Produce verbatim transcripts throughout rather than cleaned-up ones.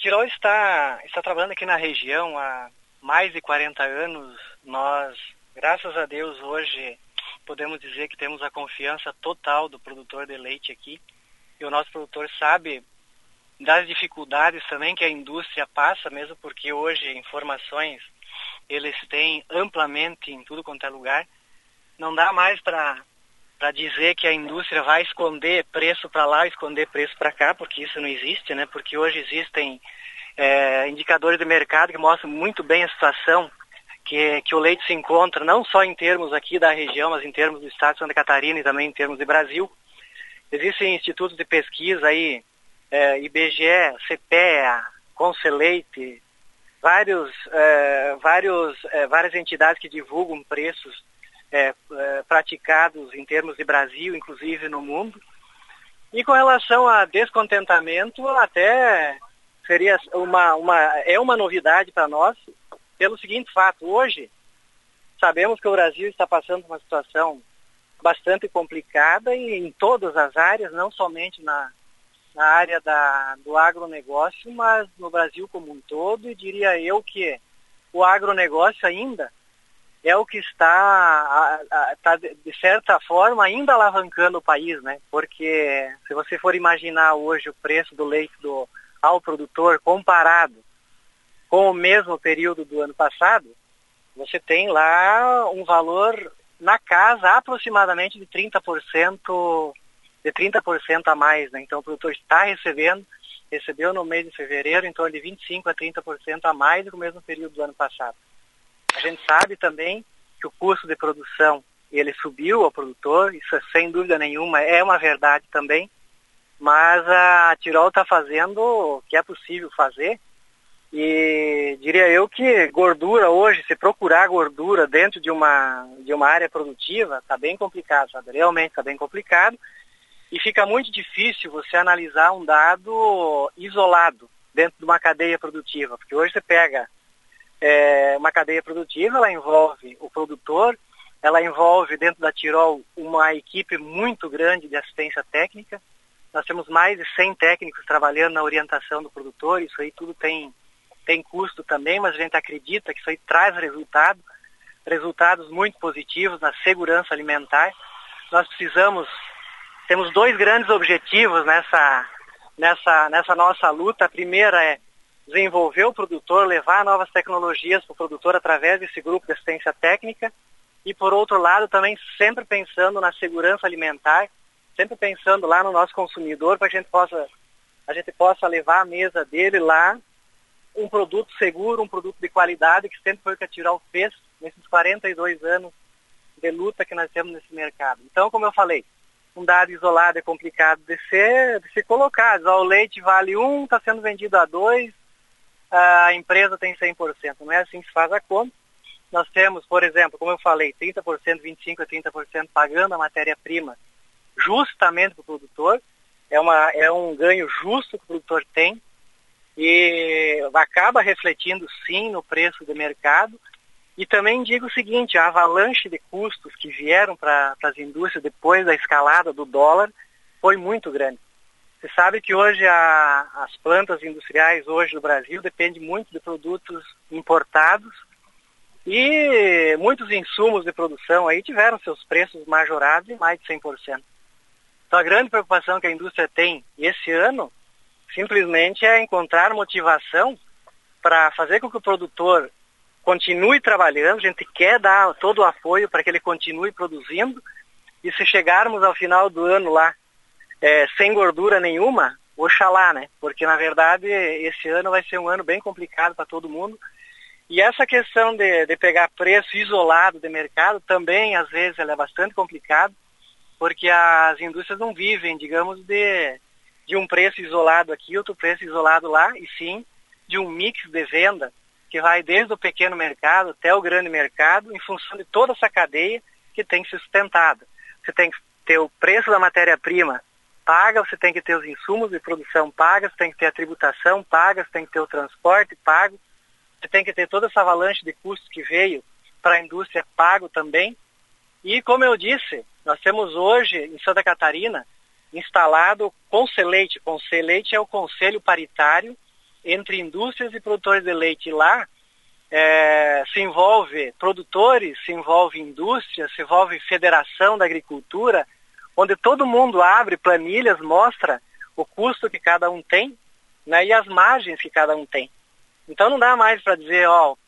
Tirol está, está trabalhando aqui na região há mais de quarenta anos. Nós, graças a Deus, hoje podemos dizer que temos a confiança total do produtor de leite aqui. E o nosso produtor sabe das dificuldades também que a indústria passa, mesmo porque hoje informações eles têm amplamente em tudo quanto é lugar. Não dá mais para para dizer que a indústria vai esconder preço para lá, esconder preço para cá, porque isso não existe, né? Porque hoje existem é, indicadores de mercado que mostram muito bem a situação que, que o leite se encontra, não só em termos aqui da região, mas em termos do estado de Santa Catarina e também em termos de Brasil. Existem institutos de pesquisa aí, é, I B G E, CPEA, Conceleite, vários, é, vários, é, várias entidades que divulgam preços É, é, praticados em termos de Brasil, inclusive no mundo. E com relação a descontentamento, até seria uma, uma, é uma novidade para nós, pelo seguinte fato: hoje sabemos que o Brasil está passando por uma situação bastante complicada e em todas as áreas, não somente na, na área da, do agronegócio, mas no Brasil como um todo, e diria eu que o agronegócio ainda é o que está, está, de certa forma, ainda alavancando o país, né? Porque se você for imaginar hoje o preço do leite do, ao produtor comparado com o mesmo período do ano passado, você tem lá um valor na casa aproximadamente de trinta por cento, de trinta por cento a mais, né? Então o produtor está recebendo, recebeu no mês de fevereiro em torno de vinte e cinco por cento a trinta por cento a mais do que o mesmo período do ano passado. A gente sabe também que o custo de produção ele subiu ao produtor, isso sem dúvida nenhuma é uma verdade também, mas a Tirol está fazendo o que é possível fazer e diria eu que gordura hoje, se procurar gordura dentro de uma, de uma área produtiva, está bem complicado, sabe? Realmente está bem complicado e fica muito difícil você analisar um dado isolado dentro de uma cadeia produtiva, porque hoje você pega É uma cadeia produtiva, ela envolve o produtor, ela envolve dentro da Tirol uma equipe muito grande de assistência técnica. Nós temos mais de cem técnicos trabalhando na orientação do produtor, isso aí tudo tem, tem custo também, mas a gente acredita que isso aí traz resultado, resultados muito positivos na segurança alimentar. Nós precisamos, temos dois grandes objetivos nessa, nessa, nessa nossa luta. A primeira é desenvolver o produtor, levar novas tecnologias para o produtor através desse grupo de assistência técnica e, por outro lado, também sempre pensando na segurança alimentar, sempre pensando lá no nosso consumidor para que a gente possa, a gente possa levar à mesa dele lá um produto seguro, um produto de qualidade, que sempre foi o que a Tirol fez nesses quarenta e dois anos de luta que nós temos nesse mercado. Então, como eu falei, um dado isolado é complicado de ser, de ser colocado. O leite vale um, está sendo vendido a dois, a empresa tem cem por cento, não é assim que se faz a conta. Nós temos, por exemplo, como eu falei, trinta por cento, vinte e cinco por cento a trinta por cento pagando a matéria-prima justamente para o produtor, é, uma, é um ganho justo que o produtor tem e acaba refletindo sim no preço do mercado. E também digo o seguinte, a avalanche de custos que vieram para as indústrias depois da escalada do dólar foi muito grande. Você sabe que hoje a, as plantas industriais hoje no Brasil dependem muito de produtos importados e muitos insumos de produção aí tiveram seus preços majorados em mais de cem por cento. Então a grande preocupação que a indústria tem esse ano simplesmente é encontrar motivação para fazer com que o produtor continue trabalhando. A gente quer dar todo o apoio para que ele continue produzindo e se chegarmos ao final do ano lá É, sem gordura nenhuma, oxalá, né? Porque, na verdade, esse ano vai ser um ano bem complicado para todo mundo. E essa questão de, de pegar preço isolado de mercado também, às vezes, ela é bastante complicado, porque as indústrias não vivem, digamos, de, de um preço isolado aqui, outro preço isolado lá, e sim de um mix de venda que vai desde o pequeno mercado até o grande mercado, em função de toda essa cadeia que tem que ser sustentada. Você tem que ter o preço da matéria-prima paga, você tem que ter os insumos de produção paga, você tem que ter a tributação paga, você tem que ter o transporte pago, você tem que ter toda essa avalanche de custos que veio para a indústria pago também. E, como eu disse, nós temos hoje, em Santa Catarina, instalado o Conceleite. Conceleite é o Conselho Paritário entre indústrias e produtores de leite lá, é, se envolve produtores, se envolve indústria, se envolve federação da agricultura, onde todo mundo abre planilhas, mostra o custo que cada um tem, né, e as margens que cada um tem. Então não dá mais para dizer, ó, uh,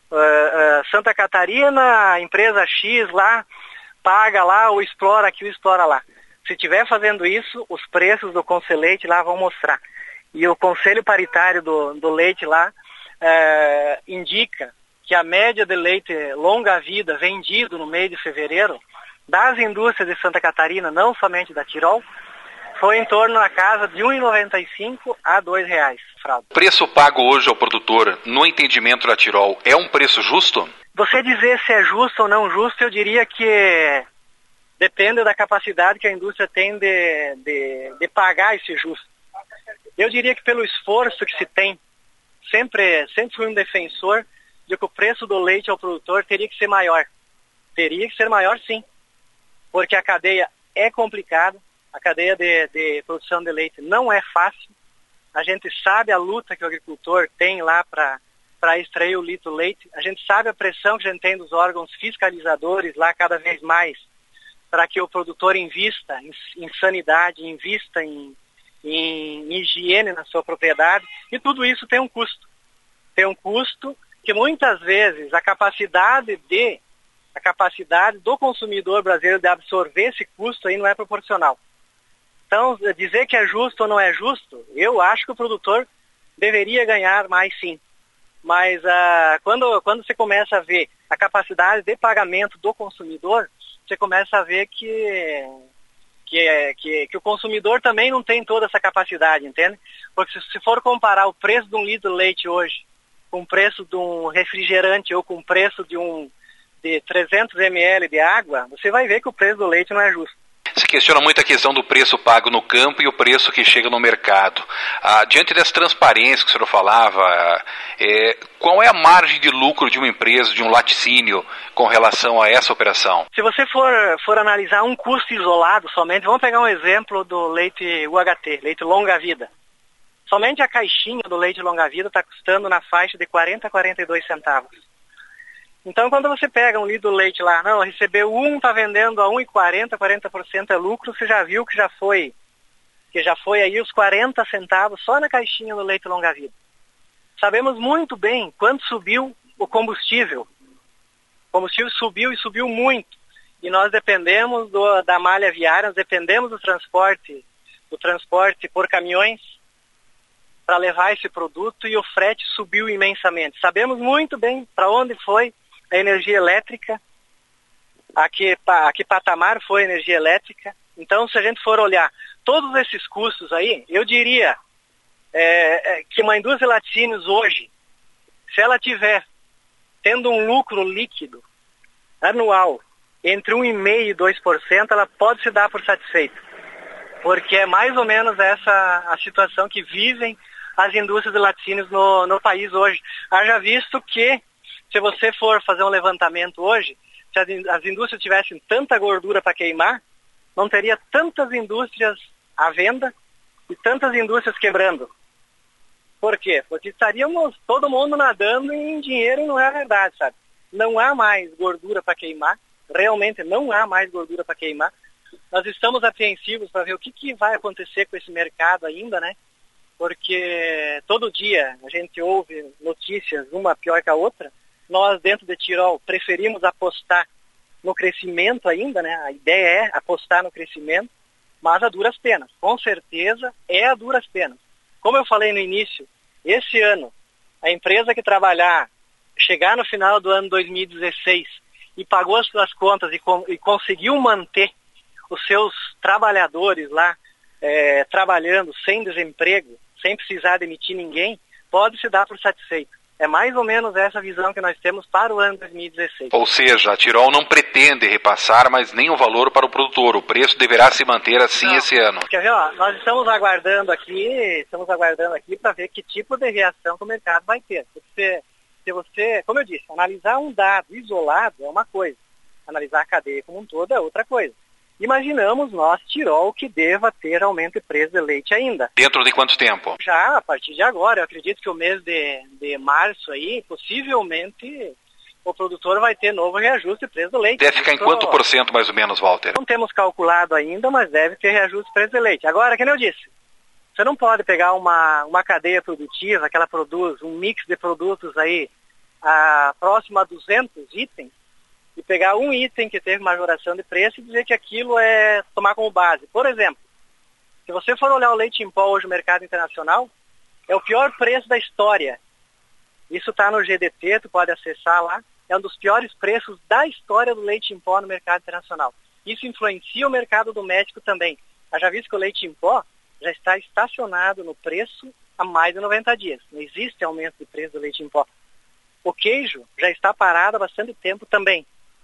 uh, Santa Catarina, a empresa X lá, paga lá, ou explora aqui, ou explora lá. Se estiver fazendo isso, os preços do Conselheite lá vão mostrar. E o Conselho Paritário do, do Leite lá uh, indica que a média de leite longa-vida vendido no mês de fevereiro das indústrias de Santa Catarina, não somente da Tirol, foi em torno da casa de um real e noventa e cinco centavos a dois reais, fralda. O preço pago hoje ao produtor, no entendimento da Tirol, é um preço justo? Você dizer se é justo ou não justo, eu diria que depende da capacidade que a indústria tem de, de, de pagar esse justo. Eu diria que pelo esforço que se tem, sempre, sempre fui um defensor de que o preço do leite ao produtor teria que ser maior. Teria que ser maior, sim, porque a cadeia é complicada. A cadeia de, de produção de leite não é fácil. A gente sabe a luta que o agricultor tem lá para extrair o litro leite. A gente sabe a pressão que a gente tem dos órgãos fiscalizadores lá cada vez mais para que o produtor invista em, em sanidade, invista em, em higiene na sua propriedade. E tudo isso tem um custo. Tem um custo que muitas vezes a capacidade de a capacidade do consumidor brasileiro de absorver esse custo aí não é proporcional. Então, dizer que é justo ou não é justo, eu acho que o produtor deveria ganhar mais, sim. Mas uh, quando, quando você começa a ver a capacidade de pagamento do consumidor, você começa a ver que, que, que, que o consumidor também não tem toda essa capacidade, entende? Porque se, se for comparar o preço de um litro de leite hoje com o preço de um refrigerante ou com o preço de, um, de trezentos mililitros de água, você vai ver que o preço do leite não é justo. Se questiona muito a questão do preço pago no campo e o preço que chega no mercado. Ah, diante dessa transparência que o senhor falava, é, qual é a margem de lucro de uma empresa, de um laticínio, com relação a essa operação? Se você for, for analisar um custo isolado somente, vamos pegar um exemplo do leite U H T, leite longa-vida. Somente a caixinha do leite longa-vida está custando na faixa de quarenta a quarenta e dois centavos. Então, quando você pega um litro de leite lá, não, recebeu um, está vendendo a um real e quarenta, quarenta por cento é lucro, você já viu que já foi, que já foi aí os quarenta centavos só na caixinha do leite longa-vida. Sabemos muito bem quanto subiu o combustível. O combustível subiu e subiu muito. E nós dependemos do, da malha viária, nós dependemos do transporte, do transporte por caminhões para levar esse produto, e o frete subiu imensamente. Sabemos muito bem para onde foi a energia elétrica, a que, a que patamar foi a energia elétrica. Então, se a gente for olhar todos esses custos aí, eu diria é, é, que uma indústria de laticínios hoje, se ela tiver tendo um lucro líquido anual entre um vírgula cinco por cento e dois por cento, ela pode se dar por satisfeita. Porque é mais ou menos essa a situação que vivem as indústrias de laticínios no, no país hoje. Haja visto que, se você for fazer um levantamento hoje, se as, as indústrias tivessem tanta gordura para queimar, não teria tantas indústrias à venda e tantas indústrias quebrando. Por quê? Porque estaríamos todo mundo nadando em dinheiro e não é verdade, sabe? Não há mais gordura para queimar, realmente não há mais gordura para queimar. Nós estamos apreensivos para ver o que, que vai acontecer com esse mercado ainda, né? Porque todo dia a gente ouve notícias, uma pior que a outra. Nós, dentro de Tirol, preferimos apostar no crescimento ainda, né? A ideia é apostar no crescimento, mas a duras penas. Com certeza é a duras penas. Como eu falei no início, esse ano, a empresa que trabalhar, chegar no final do ano dois mil e dezesseis e pagou as suas contas e, com, e conseguiu manter os seus trabalhadores lá é, trabalhando sem desemprego, sem precisar demitir ninguém, pode se dar por satisfeito. É mais ou menos essa visão que nós temos para o ano dois mil e dezesseis. Ou seja, a Tirol não pretende repassar, mas nem o valor para o produtor. O preço deverá se manter assim não, esse ano. Quer ver, ó, nós estamos aguardando aqui, estamos aguardando aqui para ver que tipo de reação que o mercado vai ter. Porque se, se você, como eu disse, analisar um dado isolado é uma coisa. Analisar a cadeia como um todo é outra coisa. imaginamos nós, Tirol, que deva ter aumento de preço de leite ainda. Dentro de quanto tempo? Já a partir de agora, eu acredito que o mês de, de março aí, possivelmente, o produtor vai ter novo reajuste de preço do leite. Deve ficar em quanto por cento mais ou menos, Walter? Não temos calculado ainda, mas deve ter reajuste de preço do leite. Agora, como eu disse, você não pode pegar uma, uma cadeia produtiva que ela produz um mix de produtos aí a, próximo a duzentos itens e pegar um item que teve majoração de preço e dizer que aquilo é tomar como base. Por exemplo, se você for olhar o leite em pó hoje no mercado internacional, é o pior preço da história. Isso está no G D T, tu pode acessar lá. É um dos piores preços da história do leite em pó no mercado internacional. Isso influencia o mercado doméstico também. Já visto que o leite em pó já está estacionado no preço há mais de noventa dias. Não existe aumento de preço do leite em pó. O queijo já está parado há bastante tempo também.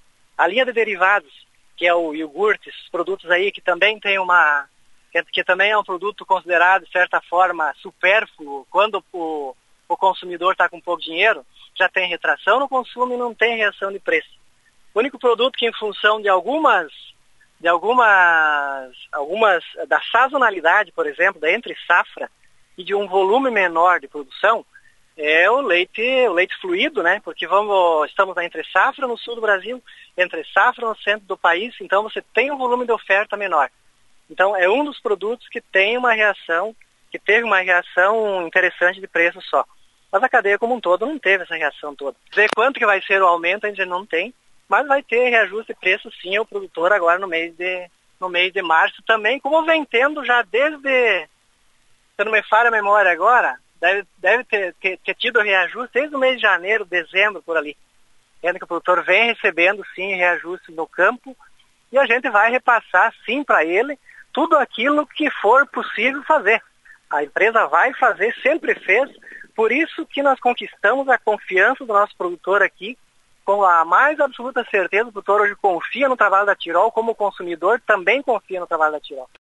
A linha de derivados, que é o iogurte, esses produtos aí que também tem uma... que, que também é um produto considerado, de certa forma, supérfluo, quando o, o consumidor está com pouco dinheiro, já tem retração no consumo e não tem reação de preço. O único produto que, em função de algumas, de algumas, algumas, da sazonalidade, por exemplo, da entre safra e de um volume menor de produção, é o leite, o leite fluido, né? Porque vamos, estamos na entre safra no sul do Brasil, entre safra no centro do país, então você tem um volume de oferta menor. Então é um dos produtos que tem uma reação, que teve uma reação interessante de preço só. Mas a cadeia como um todo não teve essa reação toda. Dizer quanto que vai ser o aumento a gente não tem, mas vai ter reajuste de preço sim ao produtor agora no mês de, no mês de março também, como vem tendo já desde, se não me falha a memória agora, deve, deve ter, ter, ter tido reajuste desde o mês de janeiro, dezembro, por ali. Vendo que o produtor vem recebendo sim reajuste no campo e a gente vai repassar sim para ele tudo aquilo que for possível fazer. A empresa vai fazer, sempre fez, por isso que nós conquistamos a confiança do nosso produtor aqui, com a mais absoluta certeza, o produtor hoje confia no trabalho da Tirol, como o consumidor também confia no trabalho da Tirol.